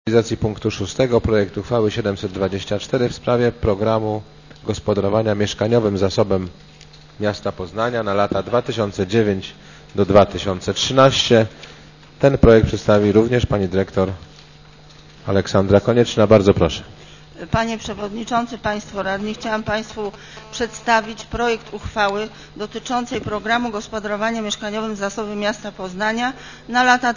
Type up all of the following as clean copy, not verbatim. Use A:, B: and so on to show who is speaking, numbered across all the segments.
A: Realizacji punktu 6 projektu uchwały 724 w sprawie programu gospodarowania mieszkaniowym zasobem miasta Poznania na lata 2009 do 2013. Ten projekt przedstawi również pani dyrektor Aleksandra Konieczna. Bardzo proszę.
B: Panie Przewodniczący, Państwo Radni, chciałam Państwu przedstawić projekt uchwały dotyczącej programu gospodarowania mieszkaniowym zasobem miasta Poznania na lata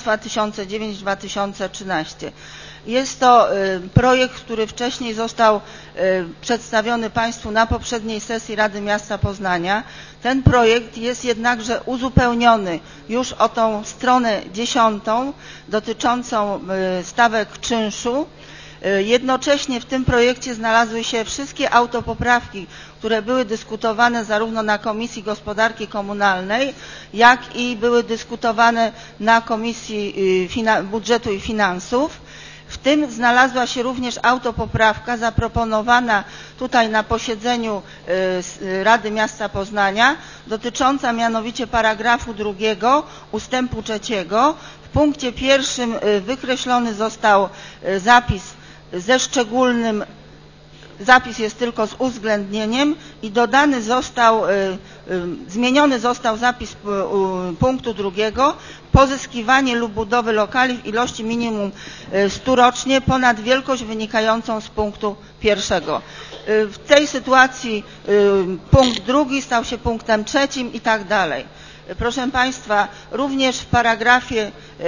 B: 2009-2013. Jest to projekt, który wcześniej został przedstawiony Państwu na poprzedniej sesji Rady Miasta Poznania. Ten projekt jest jednakże uzupełniony już o tą stronę 10 dotyczącą stawek czynszu. Jednocześnie w tym projekcie znalazły się wszystkie autopoprawki, które były dyskutowane zarówno na Komisji Gospodarki Komunalnej, jak i były dyskutowane na Komisji Budżetu i Finansów. W tym znalazła się również autopoprawka zaproponowana tutaj na posiedzeniu Rady Miasta Poznania, dotycząca mianowicie paragrafu 2 ustępu 3. W punkcie 1 wykreślony został zapis ze szczególnym, zapis jest tylko z uwzględnieniem i dodany został, zmieniony został zapis punktu 2. Pozyskiwanie lub budowę lokali w ilości minimum 100 rocznie ponad wielkość wynikającą z punktu 1. W tej sytuacji punkt 2 stał się punktem 3 i tak dalej. Proszę Państwa, również w paragrafie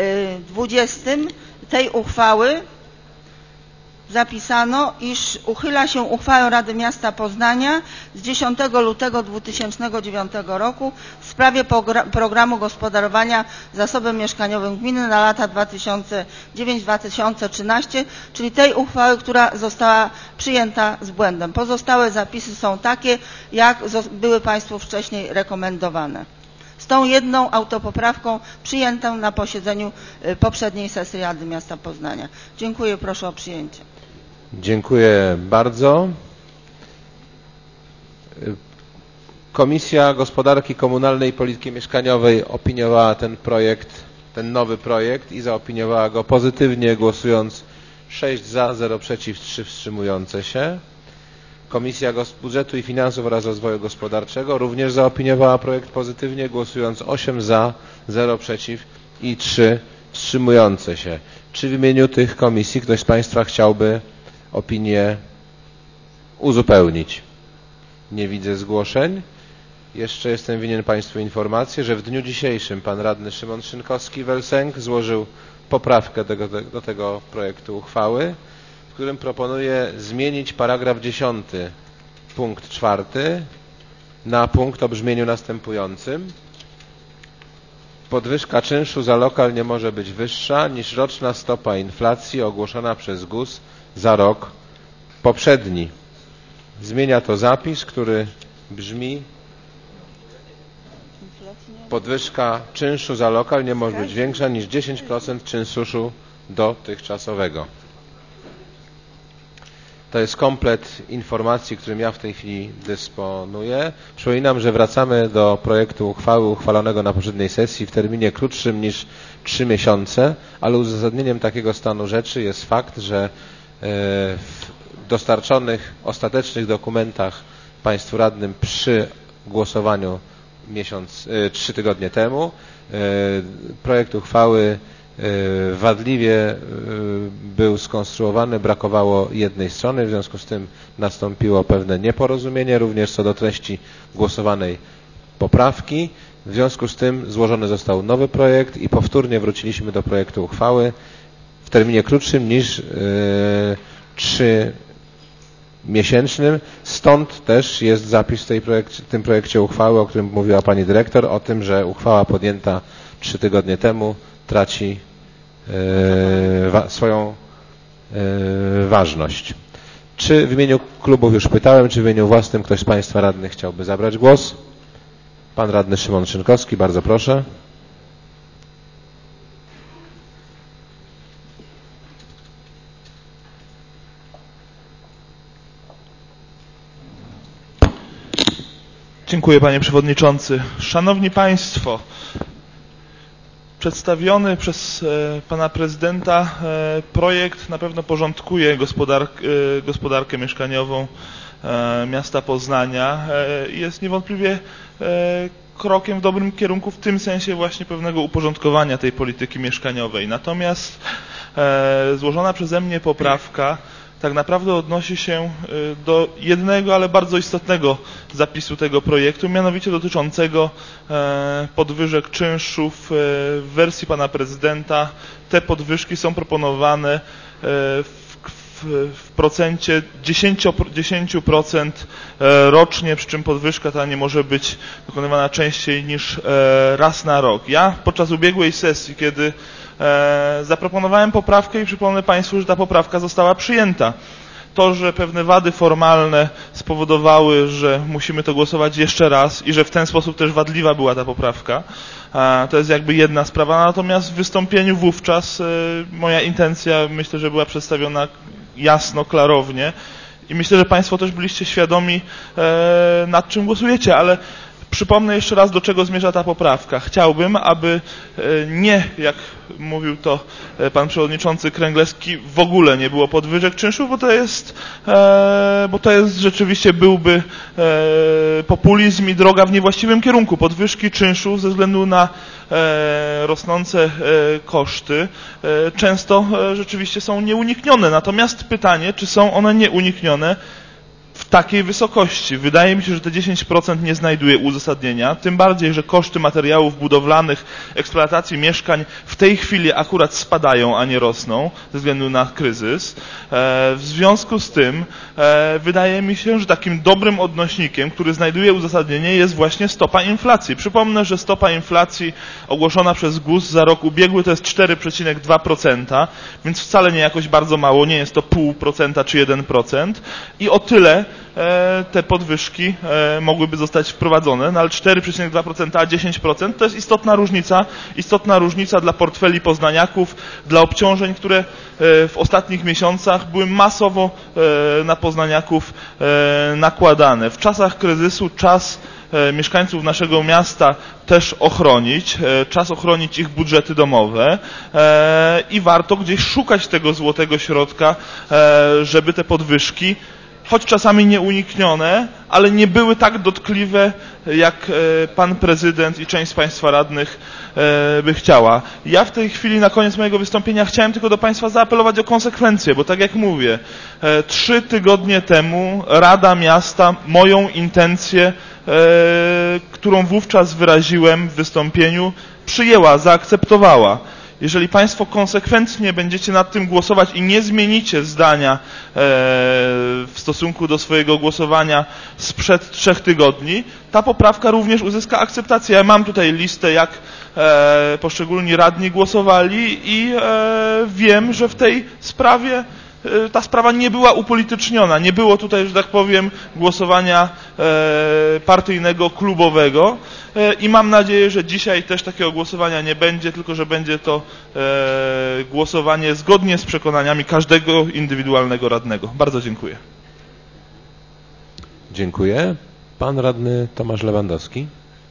B: 20 tej uchwały zapisano, iż uchyla się uchwałę Rady Miasta Poznania z 10 lutego 2009 roku w sprawie programu gospodarowania zasobem mieszkaniowym gminy na lata 2009-2013, czyli tej uchwały, która została przyjęta z błędem. Pozostałe zapisy są takie, jak były Państwu wcześniej rekomendowane. Z tą jedną autopoprawką przyjętą na posiedzeniu poprzedniej sesji Rady Miasta Poznania. Dziękuję, proszę o przyjęcie.
A: Dziękuję bardzo. Komisja Gospodarki Komunalnej i Polityki Mieszkaniowej opiniowała ten projekt, ten nowy projekt i zaopiniowała go pozytywnie, głosując 6 za, 0 przeciw, 3 wstrzymujące się. Komisja Budżetu i Finansów oraz Rozwoju Gospodarczego również zaopiniowała projekt pozytywnie, głosując 8 za, 0 przeciw i 3 wstrzymujące się. Czy w imieniu tych komisji ktoś z Państwa chciałby opinię uzupełnić? Nie widzę zgłoszeń. Jeszcze jestem winien Państwu informację, że w dniu dzisiejszym pan radny Szymon Szynkowski-Welsenk złożył poprawkę do tego projektu uchwały, w którym proponuje zmienić paragraf 10 punkt 4 na punkt o brzmieniu następującym. Podwyżka czynszu za lokal nie może być wyższa niż roczna stopa inflacji ogłoszona przez GUS za rok poprzedni. Zmienia to zapis, który brzmi: podwyżka czynszu za lokal nie może być większa niż 10% czynszu dotychczasowego. To jest komplet informacji, którym ja w tej chwili dysponuję. Przypominam, że wracamy do projektu uchwały uchwalonego na poprzedniej sesji w terminie krótszym niż 3 miesiące, ale uzasadnieniem takiego stanu rzeczy jest fakt, że w dostarczonych ostatecznych dokumentach Państwu radnym przy głosowaniu 3 tygodnie temu projekt uchwały wadliwie był skonstruowany, brakowało jednej strony, w związku z tym nastąpiło pewne nieporozumienie również co do treści głosowanej poprawki. W związku z tym złożony został nowy projekt i powtórnie wróciliśmy do projektu uchwały w terminie krótszym niż 3-miesięcznym. Stąd też jest zapis w tym projekcie uchwały, o którym mówiła pani dyrektor, o tym, że uchwała podjęta 3 tygodnie temu traci swoją ważność. Czy w imieniu klubów już pytałem, czy w imieniu własnym ktoś z Państwa radnych chciałby zabrać głos? Pan radny Szymon Szynkowski, bardzo proszę.
C: Dziękuję, panie przewodniczący. Szanowni państwo, Przedstawiony przez pana prezydenta projekt na pewno porządkuje gospodarkę mieszkaniową miasta Poznania. Jest niewątpliwie krokiem w dobrym kierunku w tym sensie właśnie pewnego uporządkowania tej polityki mieszkaniowej. Natomiast złożona przeze mnie poprawka tak naprawdę odnosi się do jednego, ale bardzo istotnego zapisu tego projektu, mianowicie dotyczącego podwyżek czynszów. W wersji pana prezydenta te podwyżki są proponowane w procencie 10% rocznie, przy czym podwyżka ta nie może być dokonywana częściej niż raz na rok. Ja podczas ubiegłej sesji, kiedy zaproponowałem poprawkę i przypomnę Państwu, że ta poprawka została przyjęta. To, że pewne wady formalne spowodowały, że musimy to głosować jeszcze raz i że w ten sposób też wadliwa była ta poprawka, to jest jakby jedna sprawa. Natomiast w wystąpieniu wówczas moja intencja, myślę, że była przedstawiona jasno, klarownie i myślę, że Państwo też byliście świadomi, nad czym głosujecie, ale przypomnę jeszcze raz, do czego zmierza ta poprawka. Chciałbym, aby nie, jak mówił to pan przewodniczący Kręglewski, w ogóle nie było podwyżek czynszów, bo to jest rzeczywiście byłby populizm i droga w niewłaściwym kierunku. Podwyżki czynszów ze względu na rosnące koszty często rzeczywiście są nieuniknione. Natomiast pytanie, czy są one nieuniknione w takiej wysokości. Wydaje mi się, że te 10% nie znajduje uzasadnienia, tym bardziej, że koszty materiałów budowlanych, eksploatacji mieszkań w tej chwili akurat spadają, a nie rosną ze względu na kryzys. W związku z tym wydaje mi się, że takim dobrym odnośnikiem, który znajduje uzasadnienie, jest właśnie stopa inflacji. Przypomnę, że stopa inflacji ogłoszona przez GUS za rok ubiegły to jest 4,2%, więc wcale nie jakoś bardzo mało, nie jest to 0,5% czy 1%. I o tyle te podwyżki mogłyby zostać wprowadzone, no ale 4,2% a 10% to jest istotna różnica dla portfeli poznaniaków, dla obciążeń, które w ostatnich miesiącach były masowo na poznaniaków nakładane. W czasach kryzysu czas mieszkańców naszego miasta też ochronić, czas ochronić ich budżety domowe i warto gdzieś szukać tego złotego środka, żeby te podwyżki, choć czasami nieuniknione, ale nie były tak dotkliwe, jak pan prezydent i część z państwa radnych by chciała. Ja w tej chwili na koniec mojego wystąpienia chciałem tylko do państwa zaapelować o konsekwencje, bo tak jak mówię, 3 tygodnie temu Rada Miasta moją intencję, którą wówczas wyraziłem w wystąpieniu, przyjęła, zaakceptowała. Jeżeli Państwo konsekwentnie będziecie nad tym głosować i nie zmienicie zdania w stosunku do swojego głosowania sprzed 3 tygodni, ta poprawka również uzyska akceptację. Ja mam tutaj listę, jak poszczególni radni głosowali i wiem, że w tej sprawie ta sprawa nie była upolityczniona. Nie było tutaj, że tak powiem, głosowania partyjnego, klubowego i mam nadzieję, że dzisiaj też takiego głosowania nie będzie, tylko że będzie to głosowanie zgodnie z przekonaniami każdego indywidualnego radnego. Bardzo dziękuję.
A: Dziękuję. Pan radny Tomasz Lewandowski.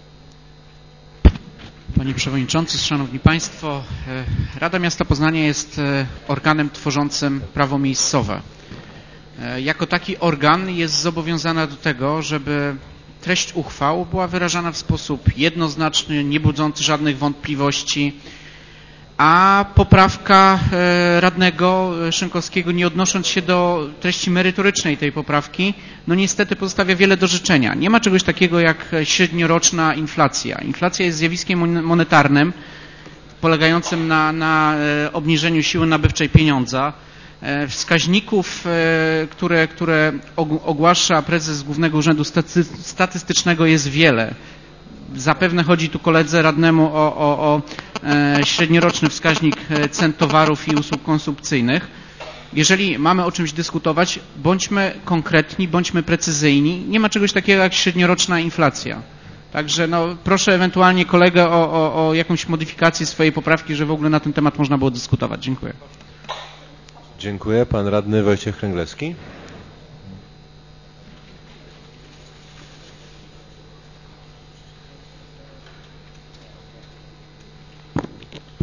D: Panie Przewodniczący, Szanowni Państwo, Rada Miasta Poznania jest organem tworzącym prawo miejscowe. Jako taki organ jest zobowiązana do tego, żeby treść uchwał była wyrażana w sposób jednoznaczny, nie budzący żadnych wątpliwości, a poprawka radnego Szynkowskiego, nie odnosząc się do treści merytorycznej tej poprawki, no niestety pozostawia wiele do życzenia. Nie ma czegoś takiego jak średnioroczna inflacja. Inflacja jest zjawiskiem monetarnym polegającym na obniżeniu siły nabywczej pieniądza. Wskaźników, które ogłasza prezes Głównego Urzędu Statystycznego, jest wiele. Zapewne chodzi tu koledze radnemu o średnioroczny wskaźnik cen towarów i usług konsumpcyjnych. Jeżeli mamy o czymś dyskutować, bądźmy konkretni, bądźmy precyzyjni. Nie ma czegoś takiego jak średnioroczna inflacja. Także no, proszę ewentualnie kolegę o jakąś modyfikację swojej poprawki, że w ogóle na ten temat można było dyskutować. Dziękuję.
A: Dziękuję. Pan radny Wojciech Kręglewski.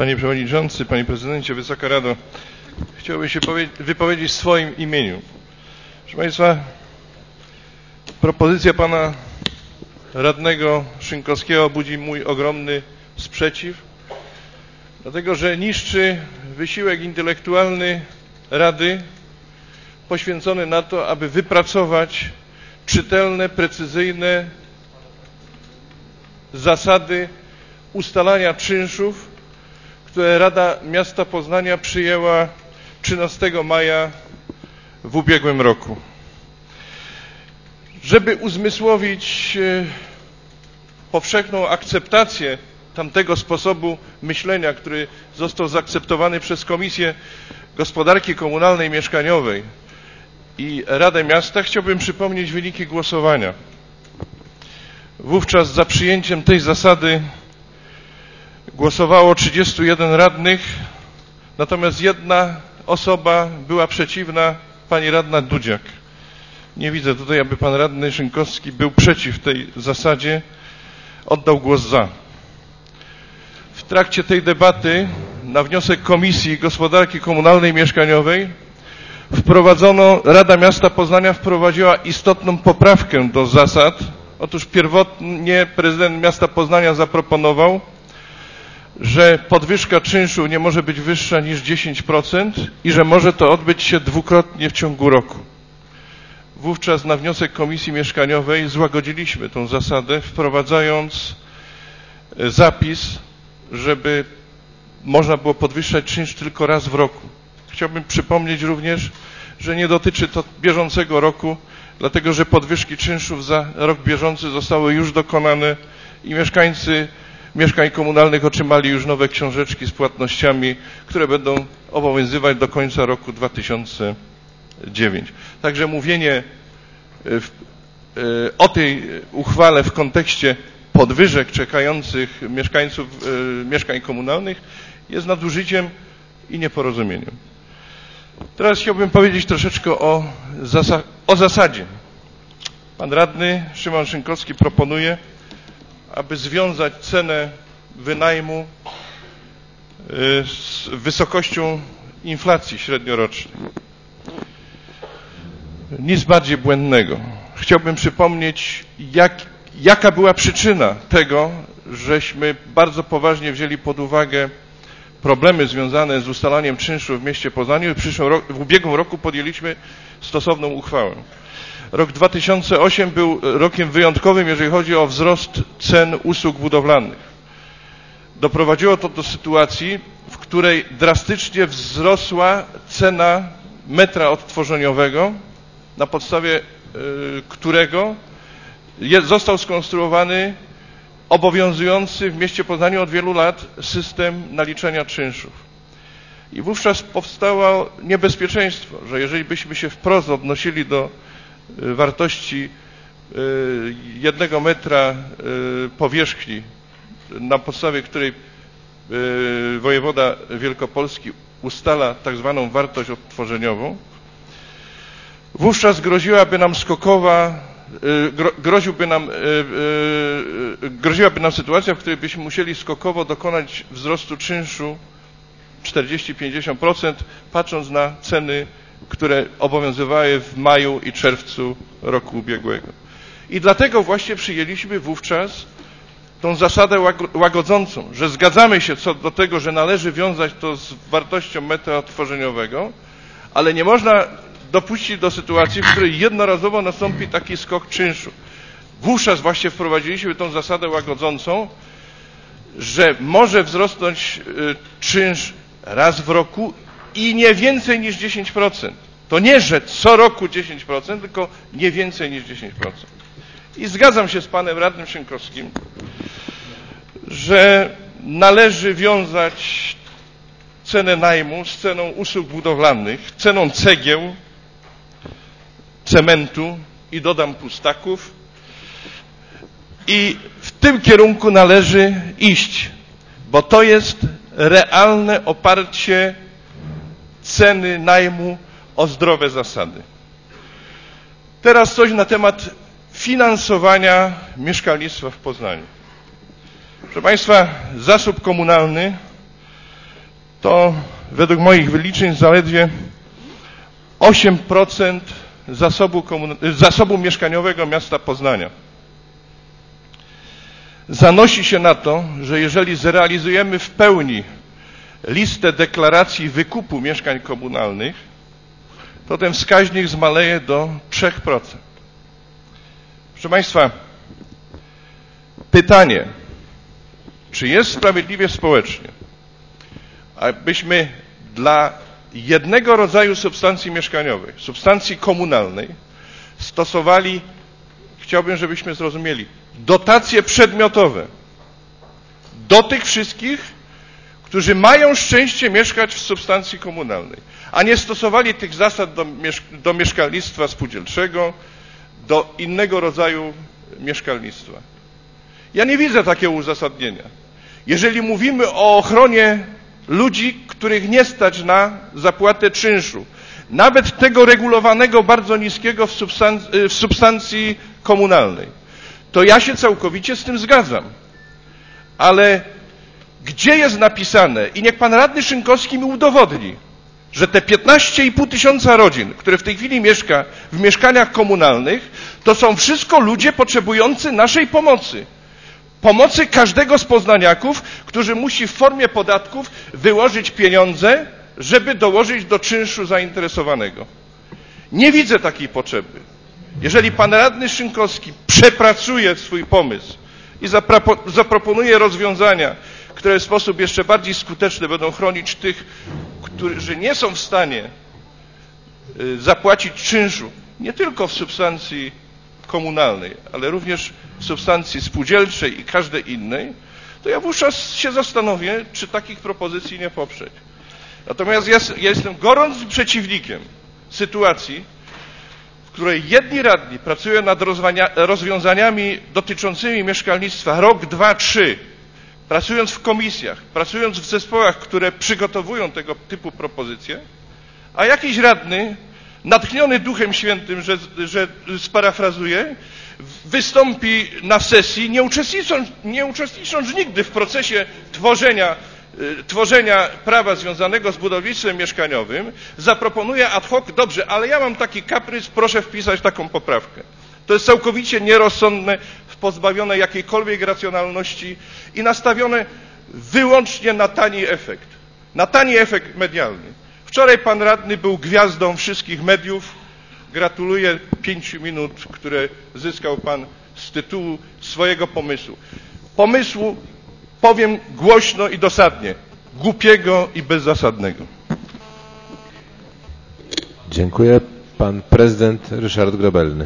E: Panie Przewodniczący, Panie Prezydencie, Wysoka Rado, chciałbym się wypowiedzieć w swoim imieniu. Proszę Państwa, propozycja Pana Radnego Szynkowskiego budzi mój ogromny sprzeciw, dlatego że niszczy wysiłek intelektualny Rady poświęcony na to, aby wypracować czytelne, precyzyjne zasady ustalania czynszów, które Rada Miasta Poznania przyjęła 13 maja w ubiegłym roku. Żeby uzmysłowić powszechną akceptację tamtego sposobu myślenia, który został zaakceptowany przez Komisję Gospodarki Komunalnej i Mieszkaniowej i Radę Miasta, chciałbym przypomnieć wyniki głosowania. Wówczas za przyjęciem tej zasady głosowało 31 radnych, natomiast jedna osoba była przeciwna, pani radna Dudziak. Nie widzę tutaj, aby pan radny Szynkowski był przeciw tej zasadzie, oddał głos za. W trakcie tej debaty na wniosek Komisji Gospodarki Komunalnej i Mieszkaniowej Rada Miasta Poznania wprowadziła istotną poprawkę do zasad. Otóż pierwotnie prezydent miasta Poznania zaproponował, że podwyżka czynszu nie może być wyższa niż 10% i że może to odbyć się dwukrotnie w ciągu roku. Wówczas na wniosek Komisji Mieszkaniowej złagodziliśmy tę zasadę, wprowadzając zapis, żeby można było podwyższać czynsz tylko raz w roku. Chciałbym przypomnieć również, że nie dotyczy to bieżącego roku, dlatego że podwyżki czynszów za rok bieżący zostały już dokonane i mieszkańcy mieszkań komunalnych otrzymali już nowe książeczki z płatnościami, które będą obowiązywać do końca roku 2009. Także mówienie o tej uchwale w kontekście podwyżek czekających mieszkańców mieszkań komunalnych jest nadużyciem i nieporozumieniem. Teraz chciałbym powiedzieć troszeczkę o zasadzie. Pan radny Szymon Szynkowski proponuje, aby związać cenę wynajmu z wysokością inflacji średniorocznej. Nic bardziej błędnego. Chciałbym przypomnieć, jaka była przyczyna tego, żeśmy bardzo poważnie wzięli pod uwagę problemy związane z ustalaniem czynszu w mieście Poznaniu i w ubiegłym roku podjęliśmy stosowną uchwałę. Rok 2008 był rokiem wyjątkowym, jeżeli chodzi o wzrost cen usług budowlanych. Doprowadziło to do sytuacji, w której drastycznie wzrosła cena metra odtworzeniowego, na podstawie którego został skonstruowany obowiązujący w mieście Poznaniu od wielu lat system naliczenia czynszów. I wówczas powstało niebezpieczeństwo, że jeżeli byśmy się wprost odnosili do wartości 1 metra powierzchni, na podstawie której wojewoda wielkopolski ustala tak zwaną wartość odtworzeniową, wówczas groziłaby nam sytuacja, w której byśmy musieli skokowo dokonać wzrostu czynszu 40-50%, patrząc na ceny, które obowiązywały w maju i czerwcu roku ubiegłego. I dlatego właśnie przyjęliśmy wówczas tą zasadę łagodzącą, że zgadzamy się co do tego, że należy wiązać to z wartością metra odtworzeniowego, ale nie można dopuścić do sytuacji, w której jednorazowo nastąpi taki skok czynszu. Wówczas właśnie wprowadziliśmy tą zasadę łagodzącą, że może wzrosnąć czynsz raz w roku i nie więcej niż 10%. To nie, że co roku 10%, tylko nie więcej niż 10%. I zgadzam się z panem radnym Szynkowskim, że należy wiązać cenę najmu z ceną usług budowlanych, ceną cegieł, cementu i dodam pustaków. I w tym kierunku należy iść, bo to jest realne oparcie ceny najmu o zdrowe zasady. Teraz coś na temat finansowania mieszkalnictwa w Poznaniu. Proszę Państwa, zasób komunalny to według moich wyliczeń zaledwie 8% zasobu mieszkaniowego miasta Poznania. Zanosi się na to, że jeżeli zrealizujemy w pełni listę deklaracji wykupu mieszkań komunalnych, to ten wskaźnik zmaleje do 3%. Proszę Państwa, pytanie, czy jest sprawiedliwie społecznie, abyśmy dla jednego rodzaju substancji mieszkaniowej, substancji komunalnej, stosowali, chciałbym, żebyśmy zrozumieli, dotacje przedmiotowe do tych wszystkich, którzy mają szczęście mieszkać w substancji komunalnej, a nie stosowali tych zasad do mieszkalnictwa spółdzielczego, do innego rodzaju mieszkalnictwa. Ja nie widzę takiego uzasadnienia. Jeżeli mówimy o ochronie ludzi, których nie stać na zapłatę czynszu, nawet tego regulowanego bardzo niskiego w substancji komunalnej, to ja się całkowicie z tym zgadzam. Ale gdzie jest napisane, i niech pan radny Szynkowski mi udowodni, że te 15,5 tysiąca rodzin, które w tej chwili mieszka w mieszkaniach komunalnych, to są wszystko ludzie potrzebujący naszej pomocy. Pomocy każdego z poznaniaków, który musi w formie podatków wyłożyć pieniądze, żeby dołożyć do czynszu zainteresowanego. Nie widzę takiej potrzeby. Jeżeli pan radny Szynkowski przepracuje swój pomysł i zaproponuje rozwiązania, które w sposób jeszcze bardziej skuteczny będą chronić tych, którzy nie są w stanie zapłacić czynszu, nie tylko w substancji komunalnej, ale również w substancji spółdzielczej i każdej innej, to ja wówczas się zastanowię, czy takich propozycji nie poprzeć. Natomiast ja jestem gorącym przeciwnikiem sytuacji, w której jedni radni pracują nad rozwiązaniami dotyczącymi mieszkalnictwa rok, 2, 3, pracując w komisjach, pracując w zespołach, które przygotowują tego typu propozycje, a jakiś radny, natchniony Duchem Świętym, że sparafrazuję, wystąpi na sesji, nie uczestnicząc nigdy w procesie tworzenia prawa związanego z budownictwem mieszkaniowym, zaproponuje ad hoc, dobrze, ale ja mam taki kaprys, proszę wpisać taką poprawkę. To jest całkowicie nierozsądne, pozbawione jakiejkolwiek racjonalności i nastawione wyłącznie na tani efekt medialny. Wczoraj pan radny był gwiazdą wszystkich mediów. Gratuluję 5 minut, które zyskał pan z tytułu swojego pomysłu. Pomysłu, powiem głośno i dosadnie, głupiego i bezzasadnego.
A: Dziękuję. Pan prezydent Ryszard Grobelny.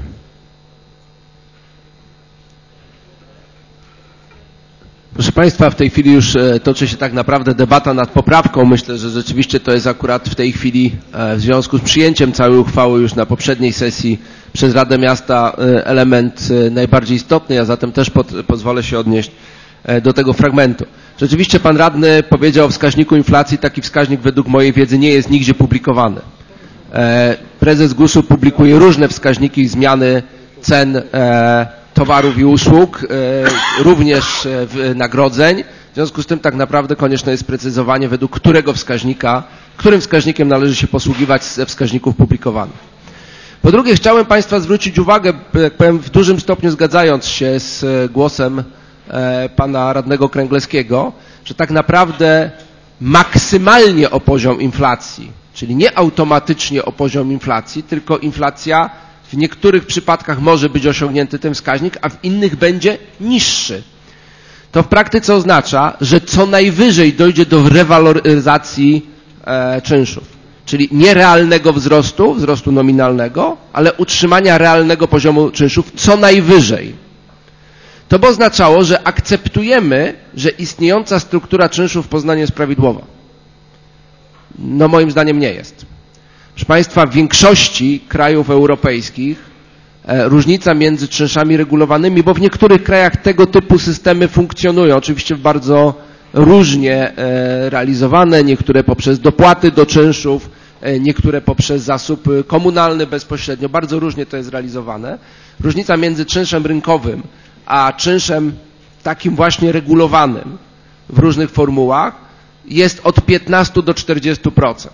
F: Proszę Państwa, w tej chwili już toczy się tak naprawdę debata nad poprawką. Myślę, że rzeczywiście to jest akurat w tej chwili w związku z przyjęciem całej uchwały już na poprzedniej sesji przez Radę Miasta element najbardziej istotny, a zatem też pozwolę się odnieść do tego fragmentu. Rzeczywiście pan radny powiedział o wskaźniku inflacji. Taki wskaźnik według mojej wiedzy nie jest nigdzie publikowany. Prezes GUS-u publikuje różne wskaźniki zmiany cen towarów i usług, również wynagrodzeń. W związku z tym tak naprawdę konieczne jest precyzowanie, według którym wskaźnikiem należy się posługiwać ze wskaźników publikowanych. Po drugie, chciałem Państwa zwrócić uwagę, jak powiem, w dużym stopniu zgadzając się z głosem pana radnego Kręgleskiego, że tak naprawdę maksymalnie o poziom inflacji, czyli nie automatycznie o poziom inflacji, tylko inflacja w niektórych przypadkach może być osiągnięty ten wskaźnik, a w innych będzie niższy. To w praktyce oznacza, że co najwyżej dojdzie do rewaloryzacji czynszów, czyli nie realnego wzrostu nominalnego, ale utrzymania realnego poziomu czynszów co najwyżej. To by oznaczało, że akceptujemy, że istniejąca struktura czynszów w Poznaniu jest prawidłowa. No moim zdaniem nie jest. Proszę Państwa, w większości krajów europejskich różnica między czynszami regulowanymi, bo w niektórych krajach tego typu systemy funkcjonują, oczywiście bardzo różnie realizowane, niektóre poprzez dopłaty do czynszów, niektóre poprzez zasób komunalny bezpośrednio, bardzo różnie to jest realizowane. Różnica między czynszem rynkowym a czynszem takim właśnie regulowanym w różnych formułach jest od 15 do 40%.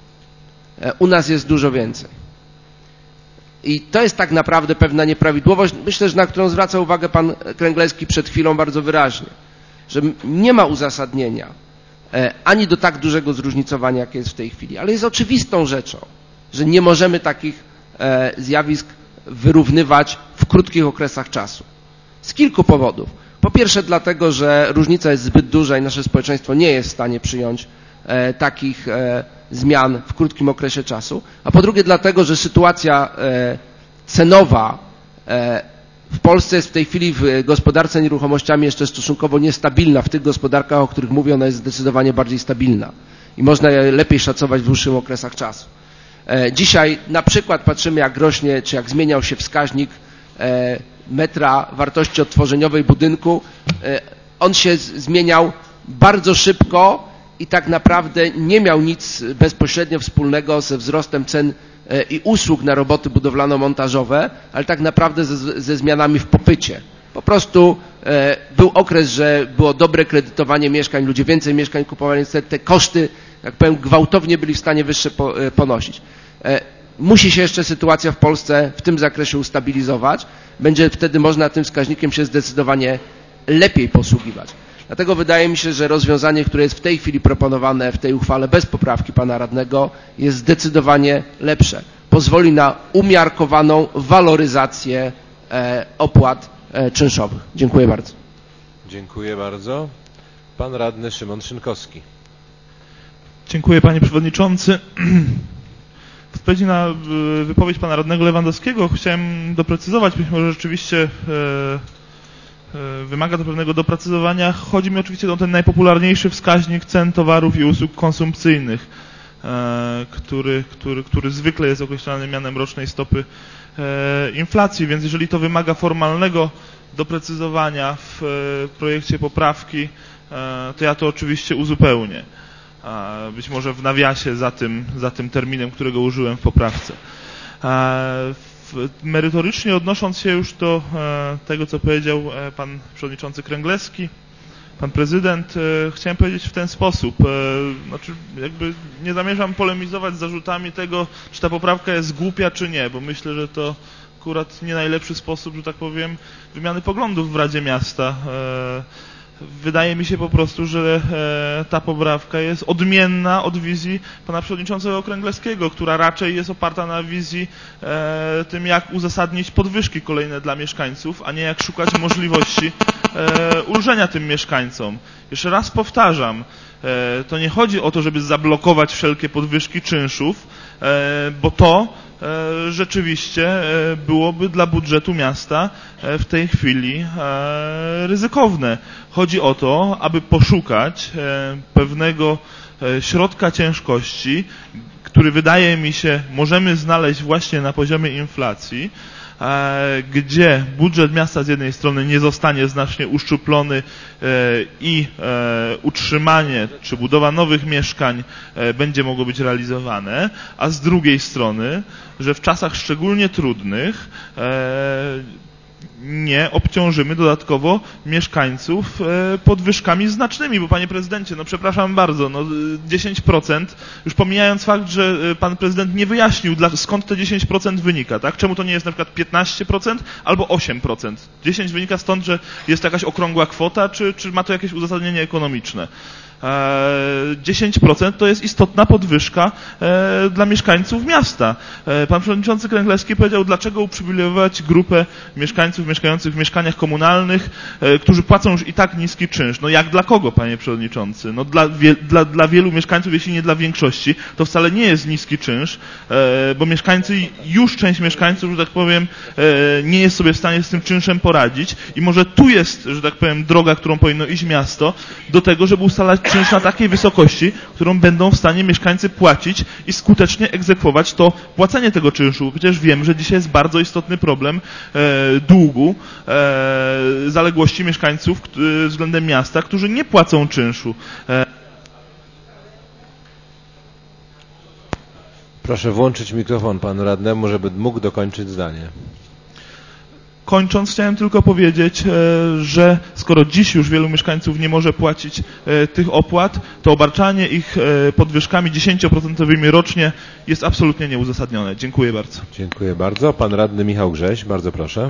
F: U nas jest dużo więcej. I to jest tak naprawdę pewna nieprawidłowość, myślę, że na którą zwraca uwagę pan Kręglewski przed chwilą bardzo wyraźnie, że nie ma uzasadnienia ani do tak dużego zróżnicowania, jakie jest w tej chwili, ale jest oczywistą rzeczą, że nie możemy takich zjawisk wyrównywać w krótkich okresach czasu. Z kilku powodów. Po pierwsze dlatego, że różnica jest zbyt duża i nasze społeczeństwo nie jest w stanie przyjąć takich zmian w krótkim okresie czasu, a po drugie dlatego, że sytuacja cenowa w Polsce jest w tej chwili w gospodarce nieruchomościami jeszcze stosunkowo niestabilna. W tych gospodarkach, o których mówię, ona jest zdecydowanie bardziej stabilna i można je lepiej szacować w dłuższych okresach czasu. Dzisiaj na przykład patrzymy, jak rośnie, czy jak zmieniał się wskaźnik metra wartości odtworzeniowej budynku. On się zmieniał bardzo szybko i tak naprawdę nie miał nic bezpośrednio wspólnego ze wzrostem cen i usług na roboty budowlano-montażowe, ale tak naprawdę ze zmianami w popycie. Po prostu był okres, że było dobre kredytowanie mieszkań, ludzie więcej mieszkań kupowali, niestety te koszty, jak powiem, gwałtownie byli w stanie wyższe ponosić. Musi się jeszcze sytuacja w Polsce w tym zakresie ustabilizować. Będzie wtedy można tym wskaźnikiem się zdecydowanie lepiej posługiwać. Dlatego wydaje mi się, że rozwiązanie, które jest w tej chwili proponowane w tej uchwale bez poprawki pana radnego, jest zdecydowanie lepsze. Pozwoli na umiarkowaną waloryzację opłat czynszowych. Dziękuję bardzo.
A: Dziękuję bardzo. Pan radny Szymon Szynkowski.
C: Dziękuję, panie przewodniczący. W odpowiedzi na wypowiedź pana radnego Lewandowskiego chciałem doprecyzować, być może rzeczywiście wymaga to pewnego doprecyzowania. Chodzi mi oczywiście o ten najpopularniejszy wskaźnik cen towarów i usług konsumpcyjnych, który zwykle jest określany mianem rocznej stopy inflacji, więc jeżeli to wymaga formalnego doprecyzowania w projekcie poprawki, to ja to oczywiście uzupełnię. Być może w nawiasie za tym terminem, którego użyłem w poprawce. Merytorycznie odnosząc się już do tego, co powiedział pan przewodniczący Kręglewski, pan prezydent, chciałem powiedzieć w ten sposób. Znaczy, jakby nie zamierzam polemizować z zarzutami tego, czy ta poprawka jest głupia, czy nie, bo myślę, że to akurat nie najlepszy sposób, że tak powiem, wymiany poglądów w Radzie Miasta. Wydaje mi się po prostu, że ta poprawka jest odmienna od wizji pana przewodniczącego Kręglewskiego, która raczej jest oparta na wizji tym, jak uzasadnić podwyżki kolejne dla mieszkańców, a nie jak szukać możliwości ulżenia tym mieszkańcom. Jeszcze raz powtarzam, to nie chodzi o to, żeby zablokować wszelkie podwyżki czynszów, bo to rzeczywiście byłoby dla budżetu miasta w tej chwili ryzykowne. Chodzi o to, aby poszukać pewnego środka ciężkości, który wydaje mi się możemy znaleźć właśnie na poziomie inflacji, gdzie budżet miasta z jednej strony nie zostanie znacznie uszczuplony i utrzymanie czy budowa nowych mieszkań będzie mogło być realizowane, a z drugiej strony, że w czasach szczególnie trudnych nie obciążymy dodatkowo mieszkańców podwyżkami znacznymi, bo panie prezydencie, no przepraszam bardzo, no 10%, już pomijając fakt, że pan prezydent nie wyjaśnił, skąd te 10% wynika, tak? Czemu to nie jest na przykład 15% albo 8%? 10 wynika stąd, że jest jakaś okrągła kwota, czy ma to jakieś uzasadnienie ekonomiczne? 10% to jest istotna podwyżka dla mieszkańców miasta. Pan przewodniczący Kręglewski powiedział, dlaczego uprzywilejować grupę mieszkańców mieszkających w mieszkaniach komunalnych, którzy płacą już i tak niski czynsz. No jak dla kogo, panie przewodniczący? No dla wielu mieszkańców, jeśli nie dla większości, to wcale nie jest niski czynsz, bo część mieszkańców, że tak powiem, nie jest sobie w stanie z tym czynszem poradzić i może tu jest, że tak powiem, droga, którą powinno iść miasto, do tego, żeby ustalać czynsz na takiej wysokości, którą będą w stanie mieszkańcy płacić i skutecznie egzekwować to płacenie tego czynszu. Przecież wiem, że dzisiaj jest bardzo istotny problem długu, zaległości mieszkańców względem miasta, którzy nie płacą czynszu.
A: Proszę włączyć mikrofon panu radnemu, żeby mógł dokończyć zdanie.
C: Kończąc, chciałem tylko powiedzieć, że skoro dziś już wielu mieszkańców nie może płacić tych opłat, to obarczanie ich podwyżkami 10% rocznie jest absolutnie nieuzasadnione. Dziękuję bardzo.
A: Dziękuję bardzo. Pan radny Michał Grześ, bardzo proszę.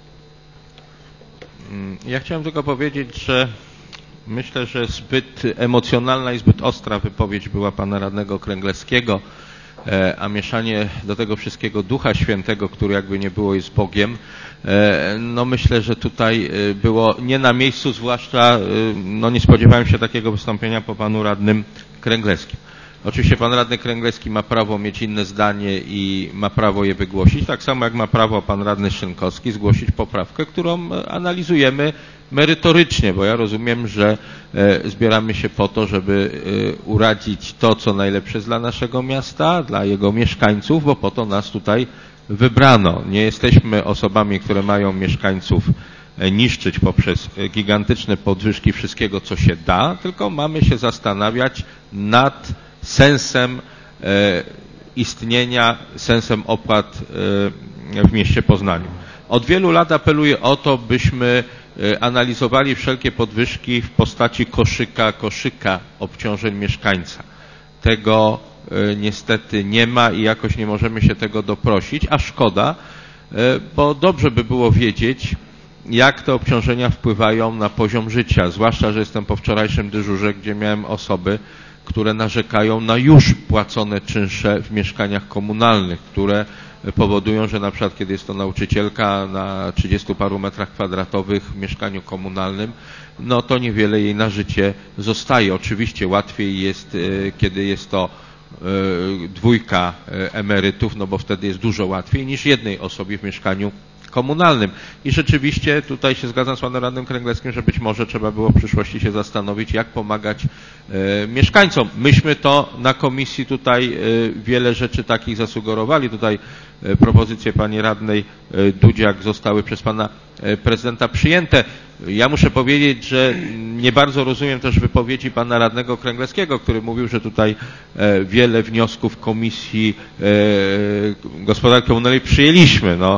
G: Ja chciałem tylko powiedzieć, że myślę, że zbyt emocjonalna i zbyt ostra wypowiedź była pana radnego Kręglewskiego, a mieszanie do tego wszystkiego Ducha Świętego, który jakby nie było jest Bogiem, no myślę, że tutaj było nie na miejscu, zwłaszcza no nie spodziewałem się takiego wystąpienia po panu radnym Kręglewskim. Oczywiście pan radny Kręglewski ma prawo mieć inne zdanie i ma prawo je wygłosić, tak samo jak ma prawo pan radny Szynkowski zgłosić poprawkę, którą analizujemy merytorycznie, bo ja rozumiem, że zbieramy się po to, żeby uradzić to, co najlepsze jest dla naszego miasta, dla jego mieszkańców, bo po to nas tutaj wybrano. Nie jesteśmy osobami, które mają mieszkańców niszczyć poprzez gigantyczne podwyżki wszystkiego, co się da, tylko mamy się zastanawiać nad sensem istnienia, sensem opłat w mieście Poznaniu. Od wielu lat apeluję o to, byśmy analizowali wszelkie podwyżki w postaci koszyka obciążeń mieszkańca. Tego niestety nie ma i jakoś nie możemy się tego doprosić, a szkoda, bo dobrze by było wiedzieć, jak te obciążenia wpływają na poziom życia, zwłaszcza, że jestem po wczorajszym dyżurze, gdzie miałem osoby, które narzekają na już płacone czynsze w mieszkaniach komunalnych, które powodują, że na przykład kiedy jest to nauczycielka na 30 paru metrach kwadratowych w mieszkaniu komunalnym, no to niewiele jej na życie zostaje. Oczywiście łatwiej jest, kiedy jest to dwójka emerytów, no bo wtedy jest dużo łatwiej niż jednej osobie w mieszkaniu komunalnym. I rzeczywiście tutaj się zgadzam z panem radnym Kręglewskim, że być może trzeba było w przyszłości się zastanowić, jak pomagać mieszkańcom. Myśmy to na komisji tutaj wiele rzeczy takich zasugerowali. Tutaj propozycje pani radnej Dudziak zostały przez pana prezydenta przyjęte. Ja muszę powiedzieć, że nie bardzo rozumiem też wypowiedzi pana radnego Kręglewskiego, który mówił, że tutaj wiele wniosków Komisji Gospodarki Komunalnej przyjęliśmy. No,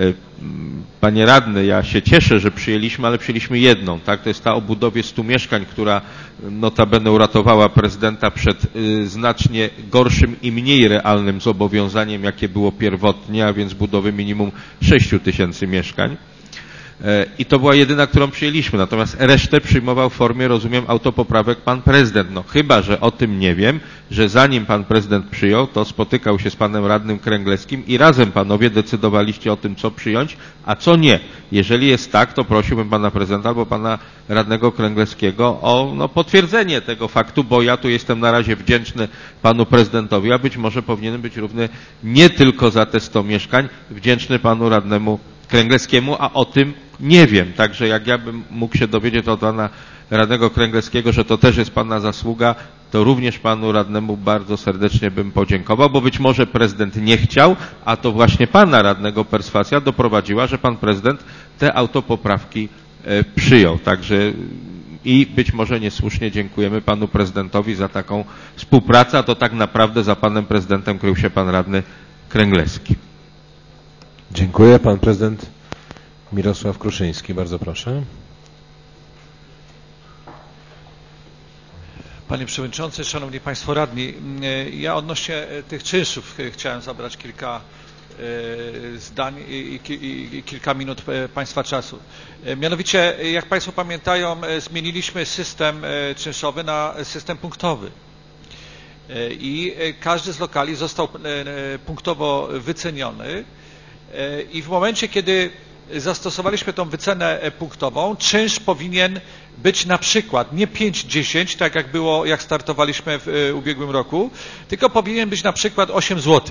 G: panie radny, ja się cieszę, że przyjęliśmy, ale przyjęliśmy jedną, tak? To jest ta o budowie 100 mieszkań, która notabene uratowała prezydenta przed znacznie gorszym i mniej realnym zobowiązaniem, jakie było pierwotnie, a więc budowy minimum 6 000 mieszkań. I to była jedyna, którą przyjęliśmy. Natomiast resztę przyjmował w formie, rozumiem, autopoprawek pan prezydent. No chyba, że o tym nie wiem, że zanim pan prezydent przyjął, to spotykał się z panem radnym Kręglewskim i razem panowie decydowaliście o tym, co przyjąć, a co nie. Jeżeli jest tak, to prosiłbym pana prezydenta albo pana radnego Kręglewskiego o potwierdzenie tego faktu, bo ja tu jestem na razie wdzięczny panu prezydentowi, a być może powinienem być równy nie tylko za te 100 mieszkań, wdzięczny panu radnemu Kręglewskiemu, a o tym nie wiem. Także jak ja bym mógł się dowiedzieć od pana radnego Kręglewskiego, że to też jest pana zasługa, to również panu radnemu bardzo serdecznie bym podziękował, bo być może prezydent nie chciał, a to właśnie pana radnego perswazja doprowadziła, że pan prezydent te autopoprawki przyjął. Także i być może niesłusznie dziękujemy panu prezydentowi za taką współpracę, a to tak naprawdę za panem prezydentem krył się pan radny Kręglewski.
A: Dziękuję. Pan prezydent Mirosław Kruszyński, bardzo proszę.
H: Panie Przewodniczący, Szanowni Państwo Radni, ja odnośnie tych czynszów chciałem zabrać kilka zdań i kilka minut Państwa czasu. Mianowicie, jak Państwo pamiętają, zmieniliśmy system czynszowy na system punktowy. I każdy z lokali został punktowo wyceniony i w momencie, kiedy zastosowaliśmy tą wycenę punktową, czynsz powinien być na przykład nie 5-10, tak jak było, jak startowaliśmy w ubiegłym roku, tylko powinien być na przykład 8 zł.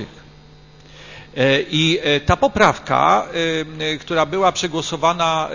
H: I ta poprawka, która była przegłosowana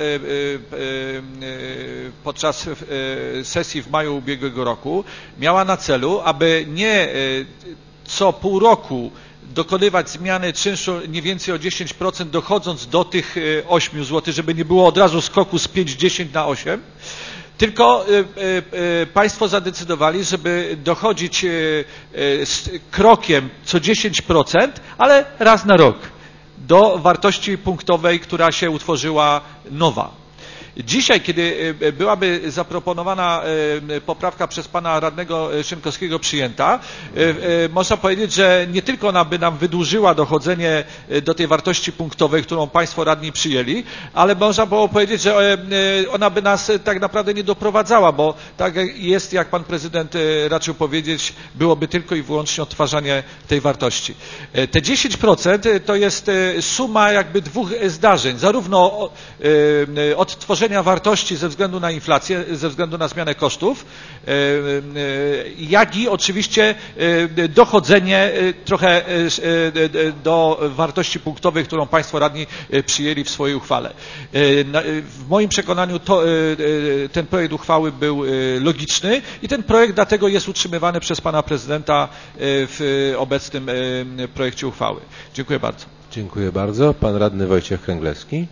H: podczas sesji w maju ubiegłego roku, miała na celu, aby nie co pół roku dokonywać zmiany czynszu nie więcej o 10%, dochodząc do tych 8 zł, żeby nie było od razu skoku z 5-10 na 8, tylko Państwo zadecydowali, żeby dochodzić z krokiem co 10%, ale raz na rok do wartości punktowej, która się utworzyła nowa. Dzisiaj, kiedy byłaby zaproponowana poprawka przez pana radnego Szynkowskiego przyjęta, można powiedzieć, że nie tylko ona by nam wydłużyła dochodzenie do tej wartości punktowej, którą państwo radni przyjęli, ale można było powiedzieć, że ona by nas tak naprawdę nie doprowadzała, bo tak jest, jak pan prezydent raczył powiedzieć, byłoby tylko i wyłącznie odtwarzanie tej wartości. Te 10% to jest suma jakby dwóch zdarzeń, zarówno odtworzenia wartości ze względu na inflację, ze względu na zmianę kosztów, jak i oczywiście dochodzenie trochę do wartości punktowej, którą państwo radni przyjęli w swojej uchwale. W moim przekonaniu ten projekt uchwały był logiczny i ten projekt dlatego jest utrzymywany przez pana prezydenta w obecnym projekcie uchwały. Dziękuję bardzo.
A: Dziękuję bardzo. Pan radny Wojciech Kręglewski.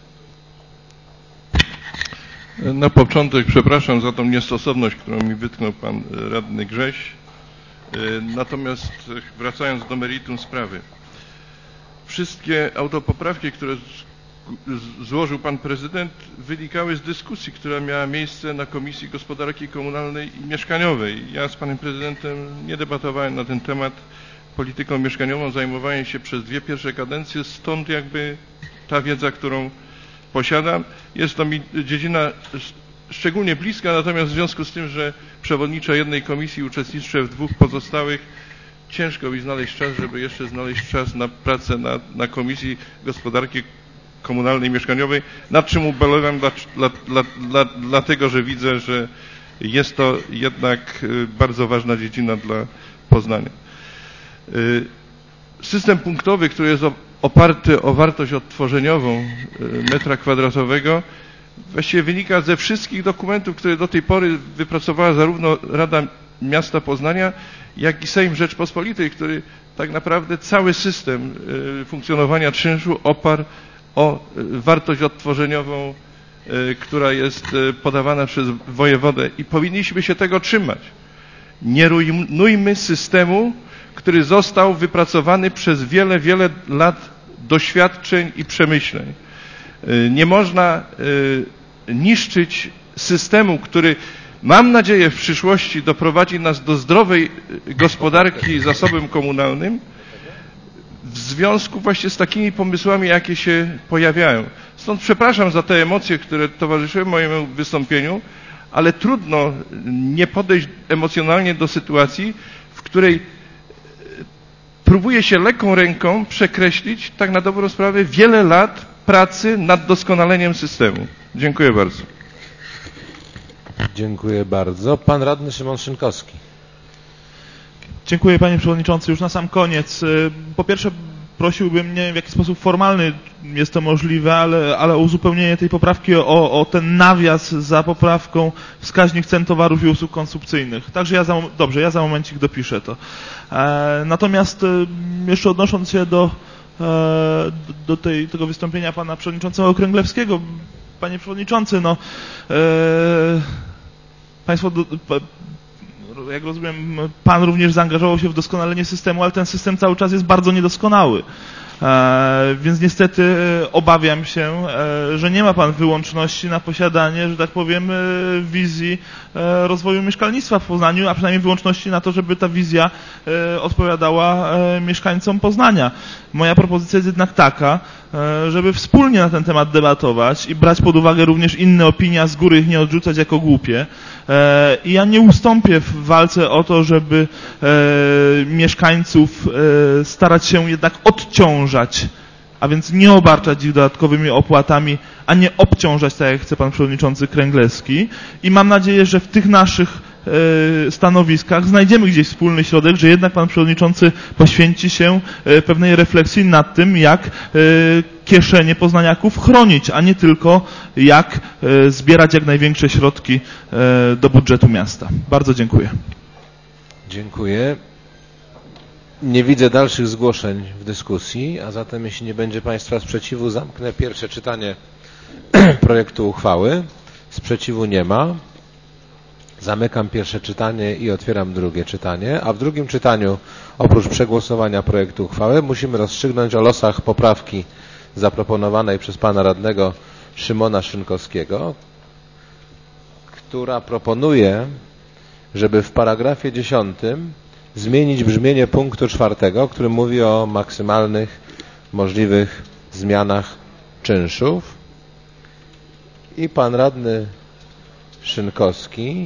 E: Na początek przepraszam za tą niestosowność, którą mi wytknął pan radny Grześ. Natomiast wracając do meritum sprawy. Wszystkie autopoprawki, które złożył pan prezydent, wynikały z dyskusji, która miała miejsce na Komisji Gospodarki Komunalnej i Mieszkaniowej. Ja z panem prezydentem nie debatowałem na ten temat. Polityką mieszkaniową zajmowałem się przez 2 pierwsze kadencje, stąd jakby ta wiedza, którą posiadam. Jest to mi dziedzina szczególnie bliska, natomiast w związku z tym, że przewodniczę jednej komisji, uczestniczę w 2 pozostałych, ciężko mi znaleźć czas, żeby jeszcze znaleźć czas na pracę na Komisji Gospodarki Komunalnej i Mieszkaniowej, nad czym ubolewam, dlatego, że widzę, że jest to jednak bardzo ważna dziedzina dla Poznania. System punktowy, który jest oparty o wartość odtworzeniową metra kwadratowego, właściwie wynika ze wszystkich dokumentów, które do tej pory wypracowała zarówno Rada Miasta Poznania, jak i Sejm Rzeczpospolitej, który tak naprawdę cały system funkcjonowania czynszu oparł o wartość odtworzeniową, która jest podawana przez wojewodę i powinniśmy się tego trzymać. Nie rujnujmy systemu, który został wypracowany przez wiele, wiele lat doświadczeń i przemyśleń. Nie można niszczyć systemu, który, mam nadzieję, w przyszłości doprowadzi nas do zdrowej gospodarki zasobem komunalnym, w związku właśnie z takimi pomysłami, jakie się pojawiają. Stąd przepraszam za te emocje, które towarzyszyły mojemu wystąpieniu, ale trudno nie podejść emocjonalnie do sytuacji, w której próbuje się lekką ręką przekreślić tak na dobrą sprawę wiele lat pracy nad doskonaleniem systemu. Dziękuję bardzo.
A: Dziękuję bardzo. Pan radny Szymon Szynkowski.
C: Dziękuję panie przewodniczący. Już na sam koniec. Po pierwsze prosiłbym, nie wiem w jaki sposób formalny jest to możliwe, ale o uzupełnienie tej poprawki o ten nawias za poprawką wskaźnik cen towarów i usług konsumpcyjnych. Także ja za momencik dopiszę to. Natomiast jeszcze odnosząc się do tego wystąpienia pana przewodniczącego Kręglewskiego, panie przewodniczący, no państwo, jak rozumiem, pan również zaangażował się w doskonalenie systemu, ale ten system cały czas jest bardzo niedoskonały. Więc niestety obawiam się, że nie ma pan wyłączności na posiadanie, że tak powiem, wizji rozwoju mieszkalnictwa w Poznaniu, a przynajmniej wyłączności na to, żeby ta wizja odpowiadała mieszkańcom Poznania. Moja propozycja jest jednak taka, żeby wspólnie na ten temat debatować i brać pod uwagę również inne opinie, a z góry ich nie odrzucać jako głupie. I ja nie ustąpię w walce o to, żeby mieszkańców starać się jednak odciążać, a więc nie obarczać ich dodatkowymi opłatami, a nie obciążać, tak jak chce pan przewodniczący Kręglewski. I mam nadzieję, że w tych naszych stanowiskach znajdziemy gdzieś wspólny środek, że jednak pan przewodniczący poświęci się pewnej refleksji nad tym, jak kieszenie poznaniaków chronić, a nie tylko jak zbierać jak największe środki do budżetu miasta. Bardzo dziękuję.
A: Dziękuję. Nie widzę dalszych zgłoszeń w dyskusji, a zatem jeśli nie będzie państwa sprzeciwu, zamknę pierwsze czytanie projektu uchwały. Sprzeciwu nie ma. Zamykam pierwsze czytanie i otwieram drugie czytanie, a w drugim czytaniu oprócz przegłosowania projektu uchwały musimy rozstrzygnąć o losach poprawki zaproponowanej przez pana radnego Szymona Szynkowskiego, która proponuje, żeby w paragrafie 10 zmienić brzmienie punktu 4, który mówi o maksymalnych możliwych zmianach czynszów. I pan radny Szynkowski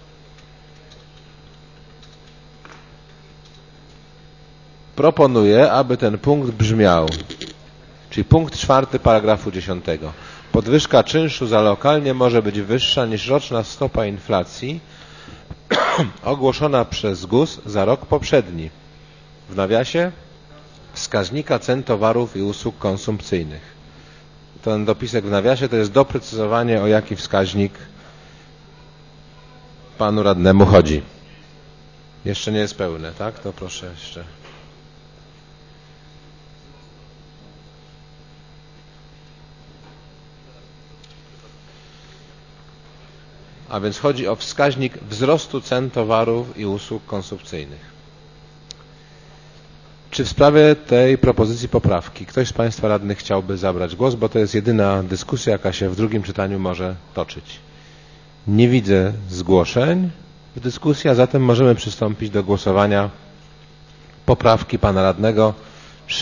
A: proponuje, aby ten punkt brzmiał, czyli punkt 4 paragrafu 10. Podwyżka czynszu za lokalnie może być wyższa niż roczna stopa inflacji ogłoszona przez GUS za rok poprzedni. W nawiasie wskaźnika cen towarów i usług konsumpcyjnych. Ten dopisek w nawiasie to jest doprecyzowanie, o jaki wskaźnik panu radnemu chodzi. Jeszcze nie jest pełne, tak? To proszę jeszcze. A więc chodzi o wskaźnik wzrostu cen towarów i usług konsumpcyjnych. Czy w sprawie tej propozycji poprawki ktoś z państwa radnych chciałby zabrać głos, bo to jest jedyna dyskusja, jaka się w drugim czytaniu może toczyć? Nie widzę zgłoszeń w dyskusji, a zatem możemy przystąpić do głosowania poprawki pana radnego